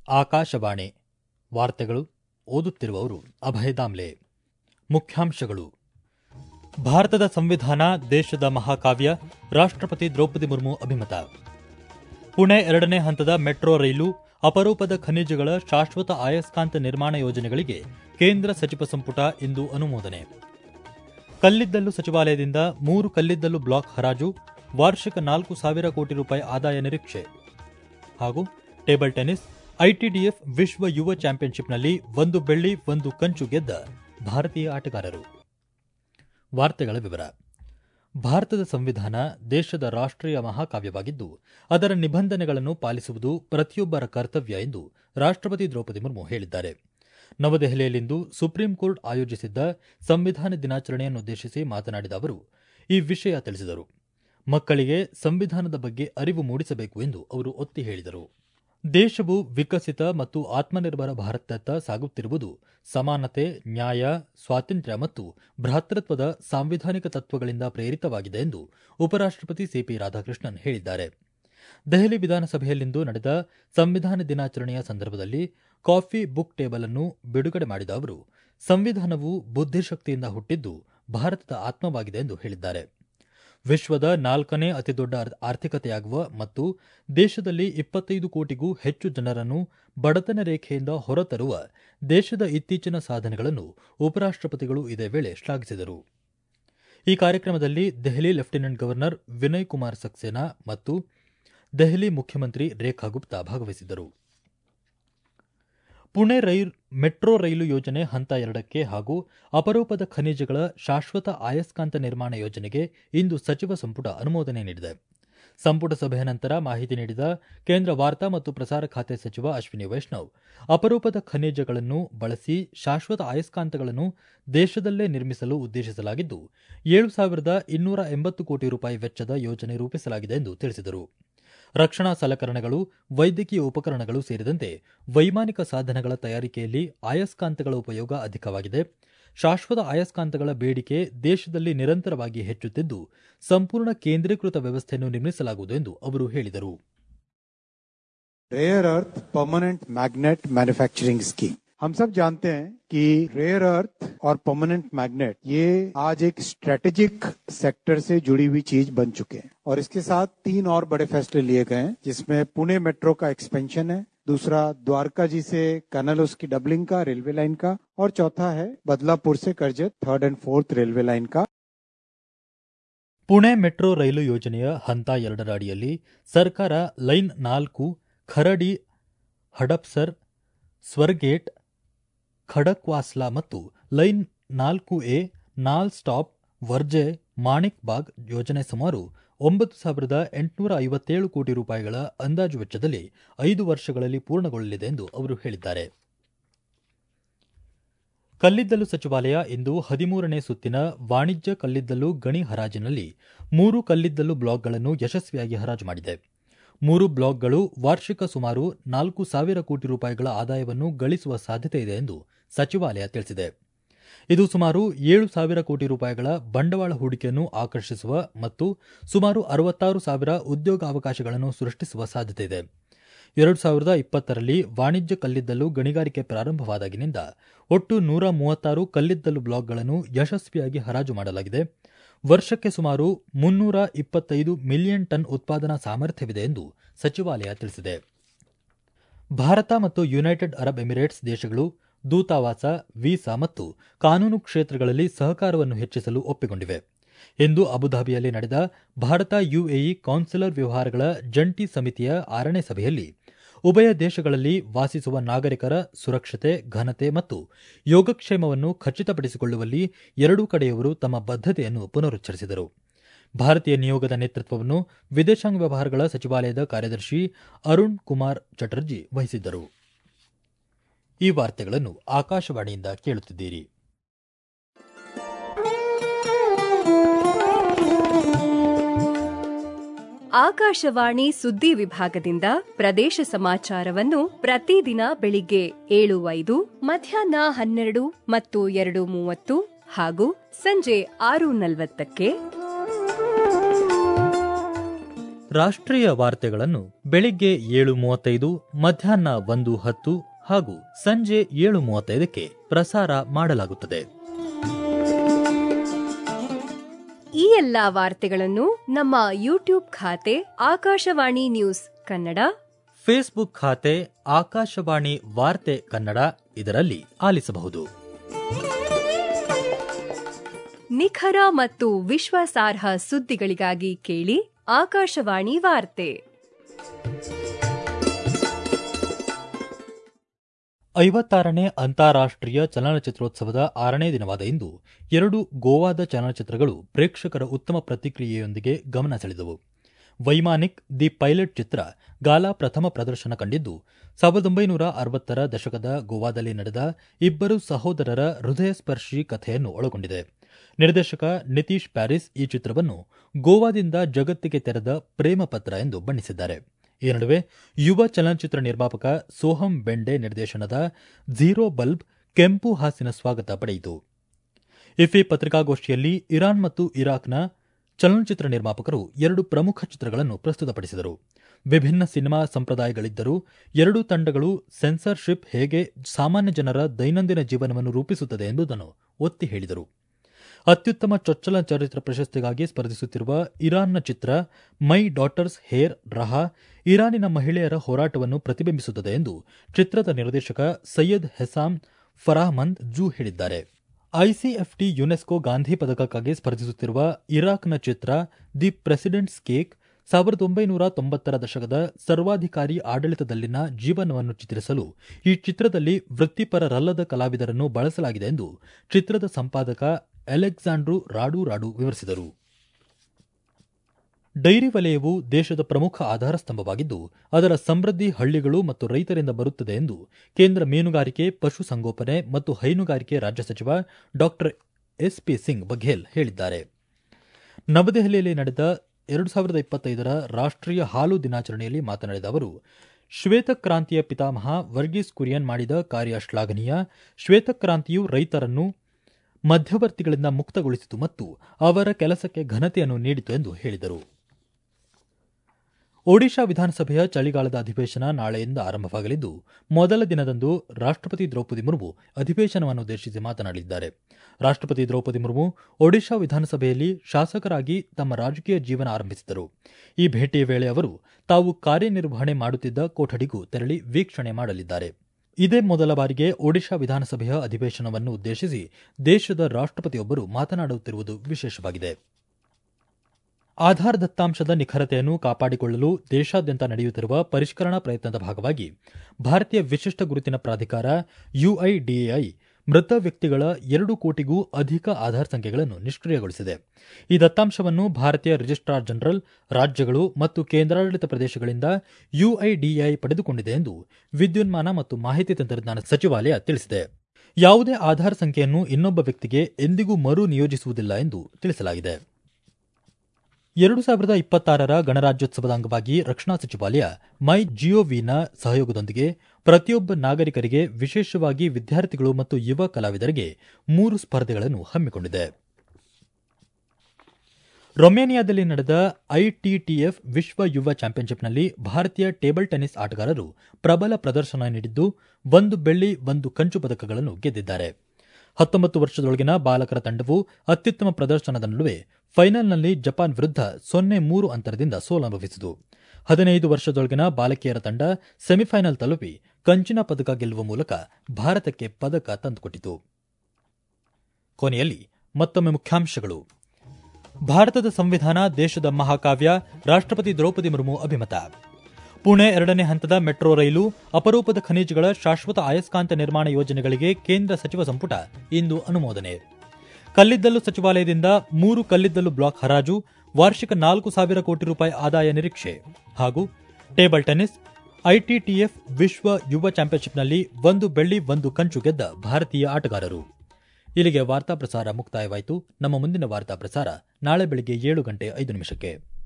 ಆಕಾಶವಾಣಿ ವಾರ್ತೆಗಳು ಓದುತ್ತಿರುವವರು ಅಭಯ ದಾಮ್ಲೆ. ಮುಖ್ಯಾಂಶಗಳು: ಭಾರತದ ಸಂವಿಧಾನ ದೇಶದ ಮಹಾಕಾವ್ಯ, ರಾಷ್ಟ್ರಪತಿ ದ್ರೌಪದಿ ಮುರ್ಮು ಅಭಿಮತ. ಪುಣೆ 2ನೇ ಹಂತದ ಮೆಟ್ರೋ ರೈಲು, ಅಪರೂಪದ ಖನಿಜಗಳ ಶಾಶ್ವತ ಅಯಸ್ಕಾಂತ ನಿರ್ಮಾಣ ಯೋಜನೆಗಳಿಗೆ ಕೇಂದ್ರ ಸಚಿವ ಸಂಪುಟ ಇಂದು ಅನುಮೋದನೆ. ಕಲ್ಲಿದ್ದಲು ಸಚಿವಾಲಯದಿಂದ 3 ಕಲ್ಲಿದ್ದಲು ಬ್ಲಾಕ್ ಹರಾಜು, ವಾರ್ಷಿಕ 4,000 ಕೋಟಿ ರೂಪಾಯಿ ಆದಾಯ ನಿರೀಕ್ಷೆ. ಹಾಗೂ ಟೇಬಲ್ ಟೆನಿಸ್, ಐಟಿಡಿಎಫ್ ವಿಶ್ವ ಯುವ ಚಾಂಪಿಯನ್ಶಿಪ್ನಲ್ಲಿ 1 ಬೆಳ್ಳಿ 1 ಕಂಚು ಗೆದ್ದ ಭಾರತೀಯ ಆಟಗಾರರು. ವಾರ್ತೆಗಳ ವಿವರ. ಭಾರತದ ಸಂವಿಧಾನ ದೇಶದ ರಾಷ್ಟ್ರೀಯ ಮಹಾಕಾವ್ಯವಾಗಿದ್ದು, ಅದರ ನಿಬಂಧನೆಗಳನ್ನು ಪಾಲಿಸುವುದು ಪ್ರತಿಯೊಬ್ಬರ ಕರ್ತವ್ಯ ಎಂದು ರಾಷ್ಟ್ರಪತಿ ದ್ರೌಪದಿ ಮುರ್ಮು ಹೇಳಿದ್ದಾರೆ. ನವದೆಹಲಿಯಲ್ಲಿಂದು ಸುಪ್ರೀಂ ಕೋರ್ಟ್ ಆಯೋಜಿಸಿದ್ದ ಸಂವಿಧಾನ ದಿನಾಚರಣೆಯನ್ನುದ್ದೇಶಿಸಿ ಮಾತನಾಡಿದ ಅವರು ಈ ವಿಷಯ ತಿಳಿಸಿದರು. ಮಕ್ಕಳಿಗೆ ಸಂವಿಧಾನದ ಬಗ್ಗೆ ಅರಿವು ಮೂಡಿಸಬೇಕು ಎಂದು ಅವರು ಒತ್ತಿ ಹೇಳಿದರು. ದೇಶವು ವಿಕಸಿತ ಮತ್ತು ಆತ್ಮನಿರ್ಭರ ಭಾರತದತ್ತ ಸಾಗುತ್ತಿರುವುದು ಸಮಾನತೆ, ನ್ಯಾಯ, ಸ್ವಾತಂತ್ರ್ಯ ಮತ್ತು ಭ್ರಾತೃತ್ವದ ಸಾಂವಿಧಾನಿಕ ತತ್ವಗಳಿಂದ ಪ್ರೇರಿತವಾಗಿದೆ ಎಂದು ಉಪರಾಷ್ಟ್ರಪತಿ ಸಿಪಿ ರಾಧಾಕೃಷ್ಣನ್ ಹೇಳಿದ್ದಾರೆ. ದೆಹಲಿ ವಿಧಾನಸಭೆಯಲ್ಲಿಂದು ನಡೆದ ಸಂವಿಧಾನ ದಿನಾಚರಣೆಯ ಸಂದರ್ಭದಲ್ಲಿ ಕಾಫಿ ಬುಕ್ ಟೇಬಲ್ ಅನ್ನು ಬಿಡುಗಡೆ ಮಾಡಿದ ಅವರು, ಸಂವಿಧಾನವು ಬುದ್ಧಿಶಕ್ತಿಯಿಂದ ಹುಟ್ಟಿದ್ದು ಭಾರತದ ಆತ್ಮವಾಗಿದೆ ಎಂದು ಹೇಳಿದ್ದಾರೆ. ವಿಶ್ವದ 4ನೇ ಅತಿದೊಡ್ಡ ಆರ್ಥಿಕತೆಯಾಗುವ ಮತ್ತು ದೇಶದಲ್ಲಿ 25 ಕೋಟಿಗೂ ಹೆಚ್ಚು ಜನರನ್ನು ಬಡತನ ರೇಖೆಯಿಂದ ಹೊರತರುವ ದೇಶದ ಇತ್ತೀಚಿನ ಸಾಧನೆಗಳನ್ನು ಉಪರಾಷ್ಟ್ರಪತಿಗಳು ಇದೇ ವೇಳೆ ಶ್ಲಾಘಿಸಿದರು. ಈ ಕಾರ್ಯಕ್ರಮದಲ್ಲಿ ದೆಹಲಿ ಲೆಫ್ಟಿನೆಂಟ್ ಗವರ್ನರ್ ವಿನಯ್ ಕುಮಾರ್ ಸಕ್ಸೇನಾ ಮತ್ತು ದೆಹಲಿ ಮುಖ್ಯಮಂತ್ರಿ ರೇಖಾ ಗುಪ್ತಾ ಭಾಗವಹಿಸಿದ್ದರು. ಪುಣೆ ಮೆಟ್ರೋ ರೈಲು ಯೋಜನೆ ಹಂತ 2ಕ್ಕೆ ಹಾಗೂ ಅಪರೂಪದ ಖನಿಜಗಳ ಶಾಶ್ವತ ಅಯಸ್ಕಾಂತ ನಿರ್ಮಾಣ ಯೋಜನೆಗೆ ಇಂದು ಸಚಿವ ಸಂಪುಟ ಅನುಮೋದನೆ ನೀಡಿದೆ. ಸಂಪುಟ ಸಭೆಯ ನಂತರ ಮಾಹಿತಿ ನೀಡಿದ ಕೇಂದ್ರ ವಾರ್ತಾ ಮತ್ತು ಪ್ರಸಾರ ಖಾತೆ ಸಚಿವ ಅಶ್ವಿನಿ ವೈಷ್ಣವ್, ಅಪರೂಪದ ಖನಿಜಗಳನ್ನು ಬಳಸಿ ಶಾಶ್ವತ ಅಯಸ್ಕಾಂತಗಳನ್ನು ದೇಶದಲ್ಲೇ ನಿರ್ಮಿಸಲು ಉದ್ದೇಶಿಸಲಾಗಿದ್ದು 7,280 ಕೋಟಿ ರೂಪಾಯಿ ವೆಚ್ಚದ ಯೋಜನೆ ರೂಪಿಸಲಾಗಿದೆ ಎಂದು ತಿಳಿಸಿದರು. ರಕ್ಷಣಾ ಸಲಕರಣೆಗಳು, ವೈದ್ಯಕೀಯ ಉಪಕರಣಗಳು ಸೇರಿದಂತೆ ವೈಮಾನಿಕ ಸಾಧನಗಳ ತಯಾರಿಕೆಯಲ್ಲಿ ಅಯಸ್ಕಾಂತಗಳ ಉಪಯೋಗ ಅಧಿಕವಾಗಿದೆ. ಶಾಶ್ವತ ಅಯಸ್ಕಾಂತಗಳ ಬೇಡಿಕೆ ದೇಶದಲ್ಲಿ ನಿರಂತರವಾಗಿ ಹೆಚ್ಚುತ್ತಿದ್ದು, ಸಂಪೂರ್ಣ ಕೇಂದ್ರೀಕೃತ ವ್ಯವಸ್ಥೆಯನ್ನು ನಿರ್ಮಿಸಲಾಗುವುದು ಎಂದು ಅವರು ಹೇಳಿದರು. Rare earth permanent magnet manufacturing scheme, हम सब जानते हैं कि रेयर अर्थ और परमानेंट मैग्नेट ये आज एक स्ट्रेटेजिक सेक्टर से जुड़ी हुई चीज बन चुके हैं और इसके साथ 3 और बड़े फैसले लिए गए हैं, जिसमें पुणे मेट्रो का एक्सपेंशन है, दूसरा द्वारका जी से कनल उसकी डबलिंग का रेलवे लाइन का, और चौथा है बदलापुर से Karjat 3rd and 4th railway line का. ಪುಣೆ ಮೆಟ್ರೋ ರೈಲು ಯೋಜನೆಯ ಹಂತ 2ರ ಅಡಿಯಲ್ಲಿ ಸರ್ಕಾರ ಲೈನ್ 4 ಖರಡಿ ಹಡಪ್ಸರ್ ಸ್ವರ್ಗೇಟ್ ಖಡಕ್ವಾಸ್ಲಾ ಮತ್ತು ಲೈನ್ 4A ನಾಲ್ ಸ್ಟಾಪ್ ವರ್ಜೆ ಮಾಣಿಕ್ ಬಾಗ್ ಯೋಜನೆ ಸುಮಾರು 9,857 ಕೋಟಿ ರೂಪಾಯಿಗಳ ಅಂದಾಜು ವೆಚ್ಚದಲ್ಲಿ 5 ವರ್ಷಗಳಲ್ಲಿ ಪೂರ್ಣಗೊಳ್ಳಲಿದೆ ಎಂದು ಅವರು ಹೇಳಿದ್ದಾರೆ. ಕಲ್ಲಿದ್ದಲು ಸಚಿವಾಲಯ ಇಂದು 13ನೇ ಸುತ್ತಿನ ವಾಣಿಜ್ಯ ಕಲ್ಲಿದ್ದಲು ಗಣಿ ಹರಾಜಿನಲ್ಲಿ 3 ಕಲ್ಲಿದ್ದಲು ಬ್ಲಾಕ್ಗಳನ್ನು ಯಶಸ್ವಿಯಾಗಿ ಹರಾಜು ಮಾಡಿದೆ. 3 ಬ್ಲಾಕ್ಗಳು ವಾರ್ಷಿಕ ಸುಮಾರು 4,000 ಕೋಟಿ ರೂಪಾಯಿಗಳ ಆದಾಯವನ್ನು ಗಳಿಸುವ ಸಾಧ್ಯತೆ ಇದೆ ಎಂದು ಸಚಿವಾಲಯ ತಿಳಿಸಿದೆ. ಇದು ಸುಮಾರು 7,000 ಕೋಟಿ ರೂಪಾಯಿಗಳ ಬಂಡವಾಳ ಹೂಡಿಕೆಯನ್ನು ಆಕರ್ಷಿಸುವ ಮತ್ತು ಸುಮಾರು 66,000 ಉದ್ಯೋಗಾವಕಾಶಗಳನ್ನು ಸೃಷ್ಟಿಸುವ ಸಾಧ್ಯತೆ ಇದೆ. 2020ರಲ್ಲಿ ವಾಣಿಜ್ಯ ಕಲ್ಲಿದ್ದಲು ಗಣಿಗಾರಿಕೆ ಪ್ರಾರಂಭವಾದಾಗಿನಿಂದ ಒಟ್ಟು 136 ಕಲ್ಲಿದ್ದಲು ಬ್ಲಾಕ್ಗಳನ್ನು ಯಶಸ್ವಿಯಾಗಿ ಹರಾಜು ಮಾಡಲಾಗಿದೆ. ವರ್ಷಕ್ಕೆ ಸುಮಾರು 325 ಮಿಲಿಯನ್ ಟನ್ ಉತ್ಪಾದನಾ ಸಾಮರ್ಥ್ಯವಿದೆ ಎಂದು ಸಚಿವಾಲಯ ತಿಳಿಸಿದೆ. ಭಾರತ ಮತ್ತು ಯುನೈಟೆಡ್ ಅರಬ್ ಎಮಿರೇಟ್ಸ್ ದೇಶಗಳು ದೂತಾವಾಸ, ವೀಸಾ ಮತ್ತು ಕಾನೂನು ಕ್ಷೇತ್ರಗಳಲ್ಲಿ ಸಹಕಾರವನ್ನು ಹೆಚ್ಚಿಸಲು ಒಪ್ಪಿಕೊಂಡಿವೆ. ಇಂದು ಅಬುಧಾಬಿಯಲ್ಲಿ ನಡೆದ ಭಾರತ ಯುಎಇ ಕೌನ್ಸಿಲರ್ ವ್ಯವಹಾರಗಳ ಜಂಟಿ ಸಮಿತಿಯ 6ನೇ ಸಭೆಯಲ್ಲಿ ಉಭಯ ದೇಶಗಳಲ್ಲಿ ವಾಸಿಸುವ ನಾಗರಿಕರ ಸುರಕ್ಷತೆ, ಘನತೆ ಮತ್ತು ಯೋಗಕ್ಷೇಮವನ್ನು ಖಚಿತಪಡಿಸಿಕೊಳ್ಳುವಲ್ಲಿ ಎರಡೂ ಕಡೆಯವರು ತಮ್ಮ ಬದ್ಧತೆಯನ್ನು ಪುನರುಚ್ಚರಿಸಿದರು. ಭಾರತೀಯ ನಿಯೋಗದ ನೇತೃತ್ವವನ್ನು ವಿದೇಶಾಂಗ ವ್ಯವಹಾರಗಳ ಸಚಿವಾಲಯದ ಕಾರ್ಯದರ್ಶಿ ಅರುಣ್ ಕುಮಾರ್ ಚಟರ್ಜಿ ವಹಿಸಿದ್ದರು. ಈ ವಾರ್ತೆಗಳನ್ನು ಆಕಾಶವಾಣಿಯಿಂದ ಕೇಳುತ್ತಿದ್ದೀರಿ. ಆಕಾಶವಾಣಿ ಸುದ್ದಿ ವಿಭಾಗದಿಂದ ಪ್ರದೇಶ ಸಮಾಚಾರವನ್ನು ಪ್ರತಿದಿನ ಬೆಳಿಗ್ಗೆ 7:05, ಮಧ್ಯಾಹ್ನ 12 ಮತ್ತು 2:30 ಹಾಗೂ ಸಂಜೆ 6:40ಕ್ಕೆ ರಾಷ್ಟ್ರೀಯ ವಾರ್ತೆಗಳನ್ನು ಬೆಳಿಗ್ಗೆ 7:35, ಮಧ್ಯಾಹ್ನ 1:10 ಹಾಗೂ ಸಂಜೆ 7:35ಕ್ಕೆ ಪ್ರಸಾರ ಮಾಡಲಾಗುತ್ತದೆ. ಈ ಎಲ್ಲಾ ವಾರ್ತೆಗಳನ್ನು ನಮ್ಮ ಯೂಟ್ಯೂಬ್ ಖಾತೆ ಆಕಾಶವಾಣಿ ನ್ಯೂಸ್ ಕನ್ನಡ, ಫೇಸ್ಬುಕ್ ಖಾತೆ ಆಕಾಶವಾಣಿ ವಾರ್ತೆ ಕನ್ನಡ ಇದರಲ್ಲಿ ಆಲಿಸಬಹುದು. ನಿಖರ ಮತ್ತು ವಿಶ್ವಾಸಾರ್ಹ ಸುದ್ದಿಗಳಿಗಾಗಿ ಕೇಳಿ ಆಕಾಶವಾಣಿ ವಾರ್ತೆ. 56ನೇ ಅಂತಾರಾಷ್ಟ್ರೀಯ ಚಲನಚಿತ್ರೋತ್ಸವದ 6ನೇ ದಿನವಾದ ಇಂದು 2 ಗೋವಾದ ಚಲನಚಿತ್ರಗಳು ಪ್ರೇಕ್ಷಕರ ಉತ್ತಮ ಪ್ರತಿಕ್ರಿಯೆಯೊಂದಿಗೆ ಗಮನ ಸೆಳೆದವು. ವೈಮಾನಿಕ್ ದಿ ಪೈಲಟ್ ಚಿತ್ರ ಗಾಲಾ ಪ್ರಥಮ ಪ್ರದರ್ಶನ ಕಂಡಿದ್ದು 1960ರ ದಶಕದ ಗೋವಾದಲ್ಲಿ ನಡೆದ ಇಬ್ಬರು ಸಹೋದರರ ಹೃದಯಸ್ಪರ್ಶಿ ಕಥೆಯನ್ನು ಒಳಗೊಂಡಿದೆ. ನಿರ್ದೇಶಕ ನಿತೀಶ್ ಪ್ಯಾರಿಸ್ ಈ ಚಿತ್ರವನ್ನು ಗೋವಾದಿಂದ ಜಗತ್ತಿಗೆ ತೆರೆದ ಪ್ರೇಮ ಪತ್ರ ಎಂದು ಬಣ್ಣಿಸಿದ್ದಾರೆ. ಈ ನಡುವೆ ಯುವ ಚಲನಚಿತ್ರ ನಿರ್ಮಾಪಕ ಸೋಹಂ ಬೆಂಡೆ ನಿರ್ದೇಶನದ ಝೀರೋ ಬಲ್ಬ್ ಕೆಂಪು ಹಾಸಿನ ಸ್ವಾಗತ ಪಡೆಯಿತು. ಇಫಿ ಪತ್ರಿಕಾಗೋಷ್ಠಿಯಲ್ಲಿ ಇರಾನ್ ಮತ್ತು ಇರಾಕ್ನ ಚಲನಚಿತ್ರ ನಿರ್ಮಾಪಕರು 2 ಪ್ರಮುಖ ಚಿತ್ರಗಳನ್ನು ಪ್ರಸ್ತುತಪಡಿಸಿದರು. ವಿಭಿನ್ನ ಸಿನಿಮಾ ಸಂಪ್ರದಾಯಗಳಿದ್ದರೂ ಎರಡೂ ತಂಡಗಳು ಸೆನ್ಸಾರ್ಶಿಪ್ ಹೇಗೆ ಸಾಮಾನ್ಯ ಜನರ ದೈನಂದಿನ ಜೀವನವನ್ನು ರೂಪಿಸುತ್ತದೆ ಎಂಬುದನ್ನು ಒತ್ತಿ ಹೇಳಿದರು. ಅತ್ಯುತ್ತಮ ಚೊಚ್ಚಲ ಚಲನಚಿತ್ರ ಪ್ರಶಸ್ತಿಗಾಗಿ ಸ್ಪರ್ಧಿಸುತ್ತಿರುವ ಇರಾನ್ನ ಚಿತ್ರ ಮೈ ಡಾಟರ್ಸ್ ಹೇರ್ ರಹಾ ಇರಾನಿನ ಮಹಿಳೆಯರ ಹೋರಾಟವನ್ನು ಪ್ರತಿಬಿಂಬಿಸುತ್ತದೆ ಎಂದು ಚಿತ್ರದ ನಿರ್ದೇಶಕ ಸೈಯದ್ ಹೆಸಾಮ್ ಫರಾಹ್ಮಂದ್ ಜೂ ಹೇಳಿದ್ದಾರೆ. ಐಸಿಎಫ್ಟಿ ಯುನೆಸ್ಕೋ ಗಾಂಧಿ ಪದಕಕ್ಕಾಗಿ ಸ್ಪರ್ಧಿಸುತ್ತಿರುವ ಇರಾಕ್ನ ಚಿತ್ರ ದಿ ಪ್ರೆಸಿಡೆಂಟ್ಸ್ ಕೇಕ್ 1990ರ ದಶಕದ ಸರ್ವಾಧಿಕಾರಿ ಆಡಳಿತದಲ್ಲಿನ ಜೀವನವನ್ನು ಚಿತ್ರಿಸಲು ಈ ಚಿತ್ರದಲ್ಲಿ ವೃತ್ತಿಪರರಲ್ಲದ ಕಲಾವಿದರನ್ನು ಬಳಸಲಾಗಿದೆ ಎಂದು ಚಿತ್ರದ ಸಂಪಾದಕ ಅಲೆಕ್ಸಾಂಡ್ರು ರಾಡು ವಿವರಿಸಿದರು. ಡೈರಿ ವಲಯವು ದೇಶದ ಪ್ರಮುಖ ಆಧಾರ ಸ್ತಂಭವಾಗಿದ್ದು ಅದರ ಸಮೃದ್ಧಿ ಹಳ್ಳಿಗಳು ಮತ್ತು ರೈತರಿಂದ ಬರುತ್ತದೆ ಎಂದು ಕೇಂದ್ರ ಮೀನುಗಾರಿಕೆ, ಪಶುಸಂಗೋಪನೆ ಮತ್ತು ಹೈನುಗಾರಿಕೆ ರಾಜ್ಯ ಸಚಿವ ಡಾ ಎಸ್ಪಿ ಸಿಂಗ್ ಬಘೇಲ್ ಹೇಳಿದ್ದಾರೆ. ನವದೆಹಲಿಯಲ್ಲಿ ನಡೆದ 2025ರ ರಾಷ್ಟ್ರೀಯ ಹಾಲು ದಿನಾಚರಣೆಯಲ್ಲಿ ಮಾತನಾಡಿದ ಅವರು, ಶ್ವೇತಕ್ರಾಂತಿಯ ಪಿತಾಮಹ ವರ್ಗೀಸ್ ಕುರಿಯನ್ ಮಾಡಿದ ಕಾರ್ಯ ಶ್ಲಾಘನೀಯ. ಶ್ವೇತಕ್ರಾಂತಿಯು ರೈತರನ್ನು ಮಧ್ಯವರ್ತಿಗಳಿಂದ ಮುಕ್ತಗೊಳಿಸಿತು ಮತ್ತು ಅವರ ಕೆಲಸಕ್ಕೆ ಘನತೆಯನ್ನು ನೀಡಿತು ಎಂದು ಹೇಳಿದರು. ಒಡಿಶಾ ವಿಧಾನಸಭೆಯ ಚಳಿಗಾಲದ ಅಧಿವೇಶನ ನಾಳೆಯಿಂದ ಆರಂಭವಾಗಲಿದ್ದು ಮೊದಲ ದಿನದಂದು ರಾಷ್ಟ್ರಪತಿ ದ್ರೌಪದಿ ಮುರ್ಮು ಅಧಿವೇಶನವನ್ನುದ್ದೇಶಿಸಿ ಮಾತನಾಡಲಿದ್ದಾರೆ. ರಾಷ್ಟ್ರಪತಿ ದ್ರೌಪದಿ ಮುರ್ಮು ಒಡಿಶಾ ವಿಧಾನಸಭೆಯಲ್ಲಿ ಶಾಸಕರಾಗಿ ತಮ್ಮ ರಾಜಕೀಯ ಜೀವನ ಆರಂಭಿಸಿದರು. ಈ ಭೇಟಿಯ ವೇಳೆ ಅವರು ತಾವು ಕಾರ್ಯನಿರ್ವಹಣೆ ಮಾಡುತ್ತಿದ್ದ ಕೊಠಡಿಗೂ ತೆರಳಿ ವೀಕ್ಷಣೆ ಮಾಡಲಿದ್ದಾರೆ. ಇದೇ ಮೊದಲ ಬಾರಿಗೆ ಒಡಿಶಾ ವಿಧಾನಸಭೆಯ ಅಧಿವೇಶನವನ್ನು ಉದ್ದೇಶಿಸಿ ದೇಶದ ರಾಷ್ಟ್ರಪತಿಯೊಬ್ಬರು ಮಾತನಾಡುತ್ತಿರುವುದು ವಿಶೇಷವಾಗಿದೆ. ಆಧಾರ್ ದತ್ತಾಂಶದ ನಿಖರತೆಯನ್ನು ಕಾಪಾಡಿಕೊಳ್ಳಲು ದೇಶಾದ್ಯಂತ ನಡೆಯುತ್ತಿರುವ ಪರಿಷ್ಕರಣಾ ಪ್ರಯತ್ನದ ಭಾಗವಾಗಿ ಭಾರತೀಯ ವಿಶಿಷ್ಟ ಗುರುತಿನ ಪ್ರಾಧಿಕಾರ ಯುಐಡಿಎಐ ಮೃತ ವ್ಯಕ್ತಿಗಳ 2 ಕೋಟಿಗೂ ಅಧಿಕ ಆಧಾರ್ ಸಂಖ್ಯೆಗಳನ್ನು ನಿಷ್ಕ್ರಿಯಗೊಳಿಸಿದೆ. ಈ ದತ್ತಾಂಶವನ್ನು ಭಾರತೀಯ ರಿಜಿಸ್ಟ್ರಾರ್ ಜನರಲ್, ರಾಜ್ಯಗಳು ಮತ್ತು ಕೇಂದ್ರಾಡಳಿತ ಪ್ರದೇಶಗಳಿಂದ ಯುಐಡಿಎಐ ಪಡೆದುಕೊಂಡಿದೆ ಎಂದು ವಿದ್ಯುನ್ಮಾನ ಮತ್ತು ಮಾಹಿತಿ ತಂತ್ರಜ್ಞಾನ ಸಚಿವಾಲಯ ತಿಳಿಸಿದೆ. ಯಾವುದೇ ಆಧಾರ್ ಸಂಖ್ಯೆಯನ್ನು ಇನ್ನೊಬ್ಬ ವ್ಯಕ್ತಿಗೆ ಎಂದಿಗೂ ಮರು ನಿಯೋಜಿಸುವುದಿಲ್ಲ ಎಂದು ತಿಳಿಸಲಾಗಿದೆ. 2026ರ ಗಣರಾಜ್ಯೋತ್ಸವದ ಅಂಗವಾಗಿ ರಕ್ಷಣಾ ಸಚಿವಾಲಯ ಮೈ ಜಿಒವಿನ ಸಹಯೋಗದೊಂದಿಗೆ ಪ್ರತಿಯೊಬ್ಬ ನಾಗರಿಕರಿಗೆ, ವಿಶೇಷವಾಗಿ ವಿದ್ಯಾರ್ಥಿಗಳು ಮತ್ತು ಯುವ ಕಲಾವಿದರಿಗೆ 3 ಸ್ಪರ್ಧೆಗಳನ್ನು ಹಮ್ಮಿಕೊಂಡಿದೆ. ರೊಮೇನಿಯಾದಲ್ಲಿ ನಡೆದ ಐಟಿಟಿಎಫ್ ವಿಶ್ವ ಯುವ ಚಾಂಪಿಯನ್ಶಿಪ್ನಲ್ಲಿ ಭಾರತೀಯ ಟೇಬಲ್ ಟೆನ್ನಿಸ್ ಆಟಗಾರರು ಪ್ರಬಲ ಪ್ರದರ್ಶನ ನೀಡಿದ್ದು 1 ಬೆಳ್ಳಿ 1 ಕಂಚು ಪದಕಗಳನ್ನು ಗೆದ್ದಿದ್ದಾರೆ. 19 ವರ್ಷದೊಳಗಿನ ಬಾಲಕರ ತಂಡವು ಅತ್ಯುತ್ತಮ ಪ್ರದರ್ಶನದ ನಡುವೆ ಫೈನಲ್ನಲ್ಲಿ ಜಪಾನ್ ವಿರುದ್ಧ 0-3 ಅಂತರದಿಂದ ಸೋಲನುಭವಿಸಿತು. 15 ವರ್ಷದೊಳಗಿನ ಬಾಲಕಿಯರ ತಂಡ ಸೆಮಿಫೈನಲ್ ತಲುಪಿ ಕಂಚಿನ ಪದಕ ಗೆಲ್ಲುವ ಮೂಲಕ ಭಾರತಕ್ಕೆ ಪದಕ ತಂದುಕೊಟ್ಟಿತು. ಕೊನೆಯಲ್ಲಿ ಮತ್ತೊಮ್ಮೆ ಮುಖ್ಯಾಂಶಗಳು. ಭಾರತದ ಸಂವಿಧಾನ ದೇಶದ ಮಹಾಕಾವ್ಯ, ರಾಷ್ಟ್ರಪತಿ ದ್ರೌಪದಿ ಮುರ್ಮು ಅಭಿಮತ. ಪುಣೆ 2ನೇ ಹಂತದ ಮೆಟ್ರೋ ರೈಲು, ಅಪರೂಪದ ಖನಿಜಗಳ ಶಾಶ್ವತ ಅಯಸ್ಕಾಂತ ನಿರ್ಮಾಣ ಯೋಜನೆಗಳಿಗೆ ಕೇಂದ್ರ ಸಚಿವ ಸಂಪುಟ ಇಂದು ಅನುಮೋದನೆ. ಕಲ್ಲಿದ್ದಲು ಸಚಿವಾಲಯದಿಂದ 3 ಕಲ್ಲಿದ್ದಲು ಬ್ಲಾಕ್ ಹರಾಜು, ವಾರ್ಷಿಕ 4,000 ಕೋಟಿ ರೂಪಾಯಿ ಆದಾಯ ನಿರೀಕ್ಷೆ. ಹಾಗೂ ಟೇಬಲ್ ಟೆನ್ನಿಸ್, ಐಟಿಟಿಎಫ್ ವಿಶ್ವ ಯುವ ಚಾಂಪಿಯನ್ಶಿಪ್ನಲ್ಲಿ 1 ಬೆಳ್ಳಿ 1 ಕಂಚು ಗೆದ್ದ ಭಾರತೀಯ ಆಟಗಾರರು. ಇಲ್ಲಿಗೆ ವಾರ್ತಾ ಪ್ರಸಾರ ಮುಕ್ತಾಯವಾಯಿತು. ನಮ್ಮ ಮುಂದಿನ ವಾರ್ತಾ ಪ್ರಸಾರ ನಾಳೆ ಬೆಳಗ್ಗೆ 7:05